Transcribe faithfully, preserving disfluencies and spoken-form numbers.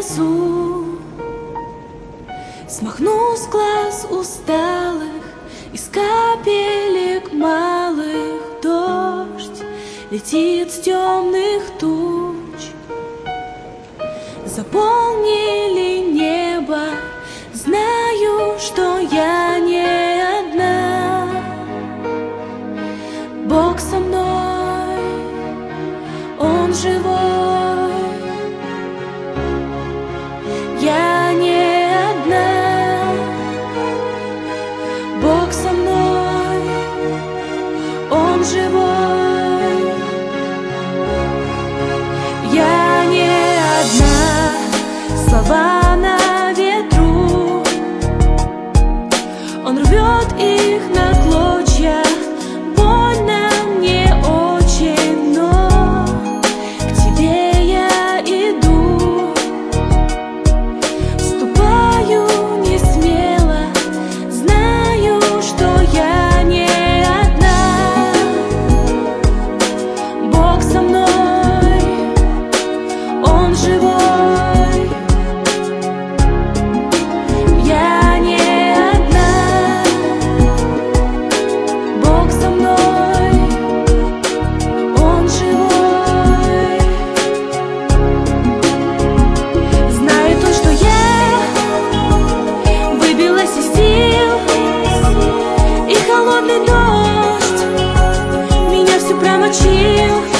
росу, смахну с глаз усталых, из капелек малых дождь летит с темных туч. Заполнили небо, знаю, что я не одна. Бог со мной, Он живой. Я не одна. Бог со мной, Он живой. Я не одна. Слова на ветру, Он рвет их на клочья. Больно мне очень, но к тебе я иду. Ступаю не смело, знаю, что я не одна. Бог со мной, Он живой. Холодный дождь меня всю промочил.